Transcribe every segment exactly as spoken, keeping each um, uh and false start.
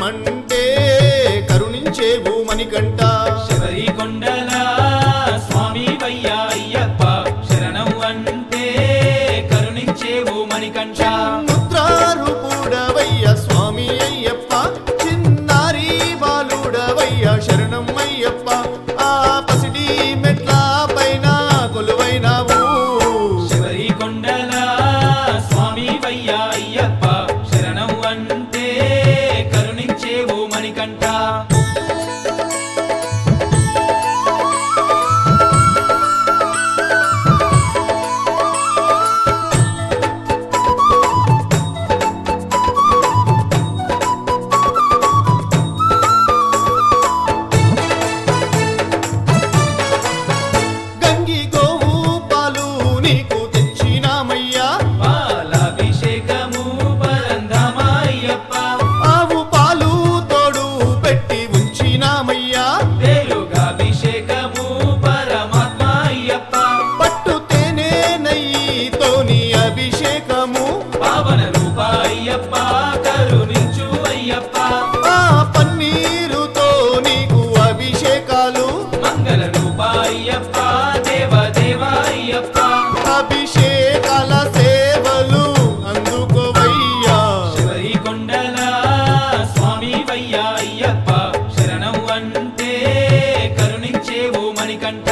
అంటే కరుణించేవు మణికంఠ శబరికొండల స్వామి వయ్యా అయ్యప్ప శరణం అంటే కరుణించేవు మణికంఠ ముద్రారూపుడవయ్య స్వామి అయ్యప్ప చిన్నారి బాలుడవయ్య శరణం అయ్యప్ప ఆ పసిడి మెట్ల పైన కొలువైనావు శబరికొండల స్వామి వయ్యా అయ్యప్ప శరణం అంటే కరుణించేవు మణికంఠ గంగి గోవు పాలు నీకు తెచ్చినామయ్యా పాలాభిషేకము పరంధామయ్యప్ప ఆవు పాలు తోడు పెట్టి ఉంచినామయ్యా వెలుగాభిషేకము పరమాత్మ అయ్యప్ప పట్టు తేనె నెయ్యితోని అభిషేకము పావన రూప అయ్యప్ప కరుణించు అయ్యప్ప ఆ పన్నీరుతో నీకు అభిషేకాలు మంగళ రూప అయ్యప్ప దేవదేవ అయ్యప్ప అభిషేకాల సేవలు అందుకోవయ్యా శబరికొండల స్వామి వయ్యా అయ్యప్ప శరణం అంటే కరుణించేవు మణికంఠ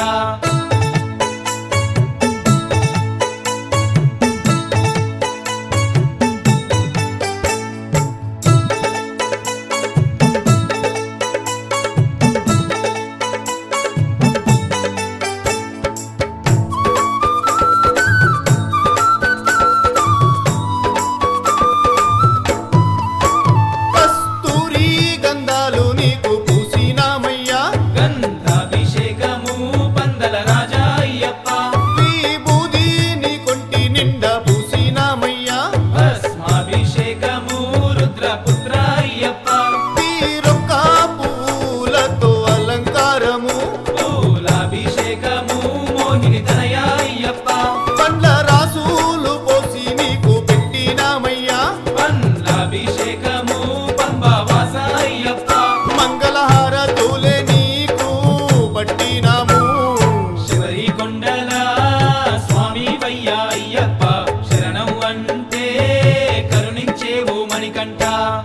కస్తూరి గంధాలు నీకు పూసినామయ్యా గంధాభిషేకము పందల రాజా అయ్యప్ప విభూది నీ కొంటి నిండా పూసినామయ్యా భస్మాభిషేకము రుద్రపుత్ర అయ్యప్ప తీరొక్క పూలతో అలంకారము పూలాభిషేకము మోహిని తనయ అయ్యప్ప పండ్ల రాసులు పోసి నీకు పెట్టినామయ్యా పండ్లాభిషేకము పంబవాస అయ్యప్ప మంగళహారతులే నీకు పట్టినాము శబరికొండల స్వామి వయ్యా అయ్యప్ప శరణం అంటే కరుణించేవు మణికంఠ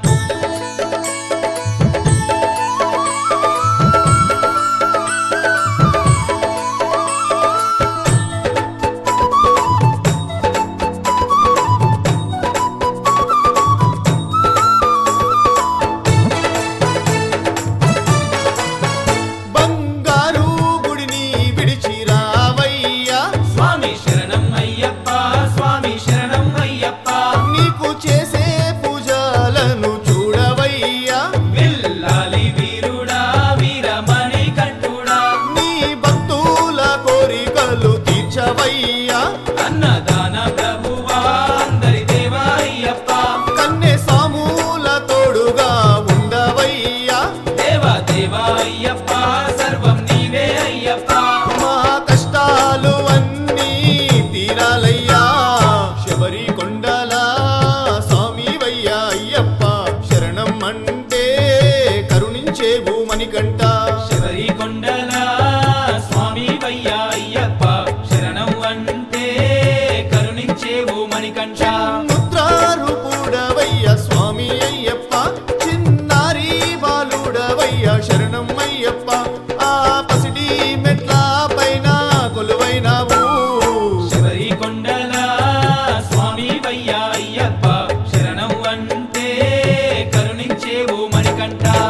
బంగారు గుడిని విడిచి రావయ్యా స్వామి శరణం అయ్యప్ప స్వామి శరణం అయ్యప్ప నీకు చేసే పూజలను చూడవయ్యా విల్లాలి వీరుడా వీరమణి కంఠుడా నీ భక్తుల కోరికలు తీర్చవయ్యా అన్నదాన ప్రభువా అందరి దేవా అయ్యప్ప కన్నె సాముల తోడుగా ఉండవయ్యా దేవా దేవా అయ్యప్ప సర్వం నీవే అయ్యప్ప మా కష్టాలు అన్నీ తీరాలయ్యా శబరికొండల స్వామి వయ్యా అయ్యప్ప శరణం అంటే కరుణించేవు మణికంఠ శబరికొండల స్వామి వయ్యా అయ్యప్ప శరణం అంటే కరుణించేవు మణికంఠ ముద్రారూపుడవయ్య స్వామి అయ్యప్ప చిన్నారి బాలుడవయ్య శరణం అయ్యప్ప ఆ పసిడి మెట్ల పైన కొలువైనావు శబరికొండల స్వామి వయ్యా అయ్యప్ప శరణం అంటే కరుణించేవు మణికంఠ